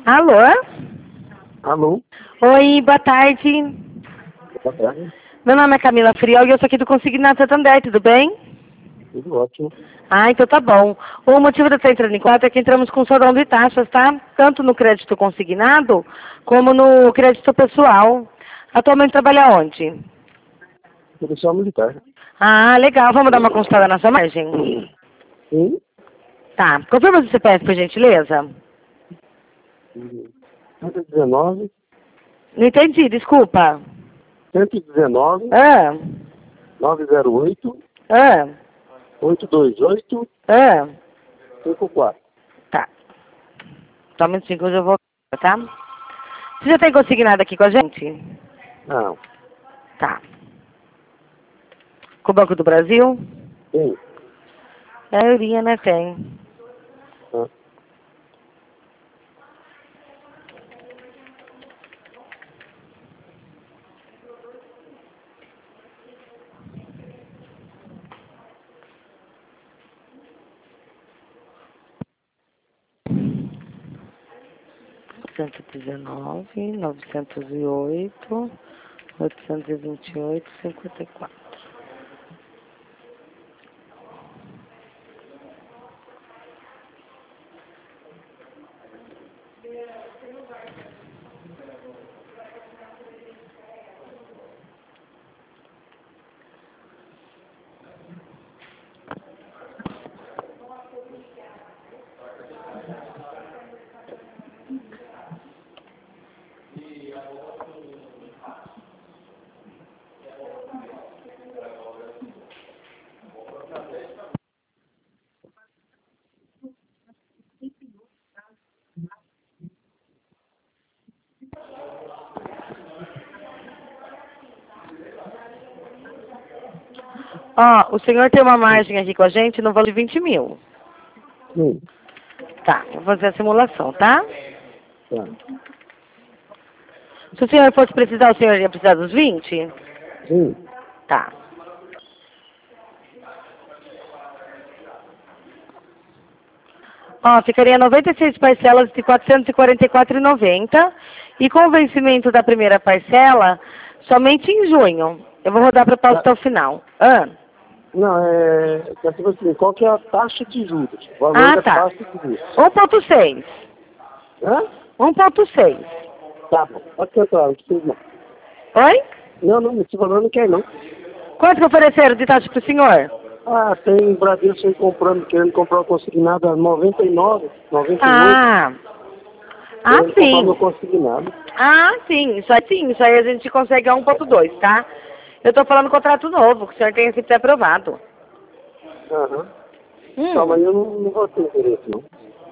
Alô? Alô? Oi, boa tarde. Boa tarde. Meu nome é Camila Friol e eu sou aqui do Consignado Santander, tudo bem? Tudo ótimo. Ah, então tá bom. O motivo de eu estar entrando em contato é que entramos com saldão de taxas, tá? Tanto no crédito consignado, como no crédito pessoal. Atualmente trabalha onde? Policial militar. Ah, legal. Vamos dar uma consultada na sua margem? Sim. Tá. Confirma o CPF, por gentileza. 119, Não entendi, desculpa. 119, Ah, 908, ah, 828, ah. 54. Tá. Só um minutinho que hoje eu vou, tá? Você já tem consignado aqui com a gente? Não. Tá. Com o Banco do Brasil? Sim. A maioria, né, tem. Ah. Cento e 908, 828, 54. Ó, o senhor tem uma margem aqui com a gente no valor de 20 mil. Sim. Tá, vou fazer a simulação, tá? Tá. Se o senhor fosse precisar, o senhor ia precisar dos 20? Sim. Tá. Ó, ficaria 96 parcelas de R$ 444,90 e com o vencimento da primeira parcela, somente em junho. Eu vou rodar a proposta até o final. Não, quer saber assim, qual que é a taxa de juros? O valor Ah, da tá. taxa de juros. 1,6. Hã? 1,6. Tá bom. Pode tentar, não precisa não. Oi? Não, esse valor não quer não. Quanto que ofereceram de taxa para o senhor? Ah, tem Bradesco aí comprando, querendo comprar o consignado a 99, 98, Ah. Ah, querendo comprar o meu sim. consignado. Ah, sim. Isso aí a gente consegue a 1,2, tá? Eu tô falando contrato novo, que o senhor tem que ser aprovado. Aham. Não, mas eu não vou ter interesse, não.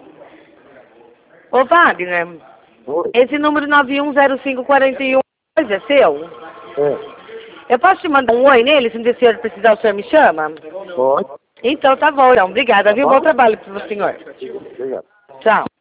Ô, Wagner, Oi. esse número 910541 é seu? É, Eu posso te mandar um oi nele? Se o senhor precisar, o senhor me chama? pode. Então, tá bom, então. Obrigada, Tá viu? Bom bom? trabalho para o senhor. Obrigado. Tchau.